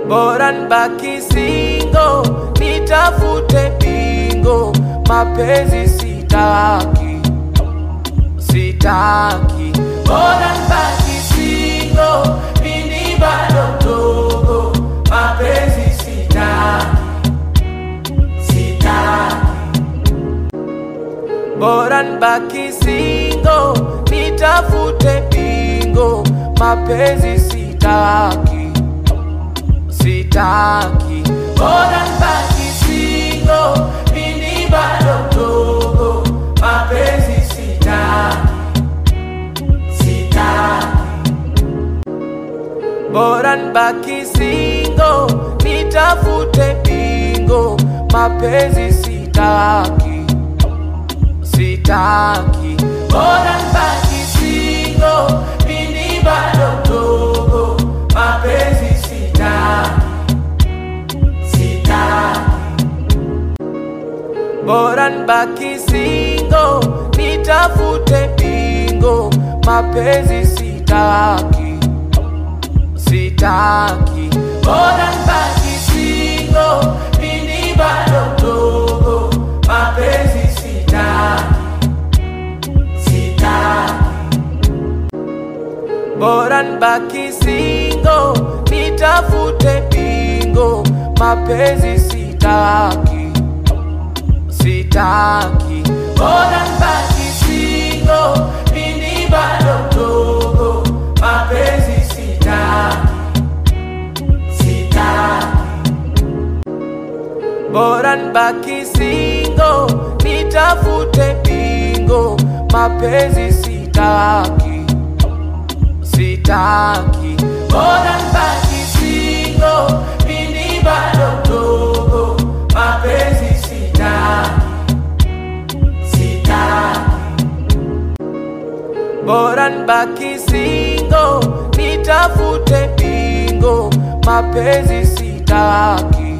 bora nibaki single, nitafute bingo, mapenzi sitaki, sitaki. Bora nibaki single, mimi bado mdogo, mapenzi sitaki, sitaki. Bora nibaki single, nitafute bingo, mapenzi sitaki, sitaki. Bora nibaki single, mimi bado mdogo, mapenzi sitaki, sitaki. Bora nibaki single, nitafute bingo, mapenzi sitaki, sitaki. Bora nibaki single, mimi bado mdogo, mapenzi sitaki, sitaki. Bora nibaki single, nitafute bingo, mapenzi sitaki, sitaki. Bora nibaki single, mimi bado mdogo, mapenzi sitaki, sitaki. Bora nibaki single, nitafute bingo, mapenzi sitaki, sitaki. Bora nibaki single, mimi bado mdogo, mapenzi sitaki, sitaki. Bora nibaki single, nitafute bingo, mapenzi sitaki, sitaki. Bora nibaki single, mimi bado mdogo, mapenzi sitaki, sitaki. Bora nibaki single, nitafute bingo, mapenzi sitaki,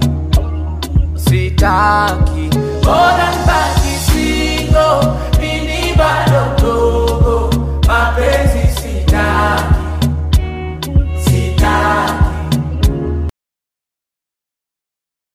sitaki. Bora nibaki single, mimi bado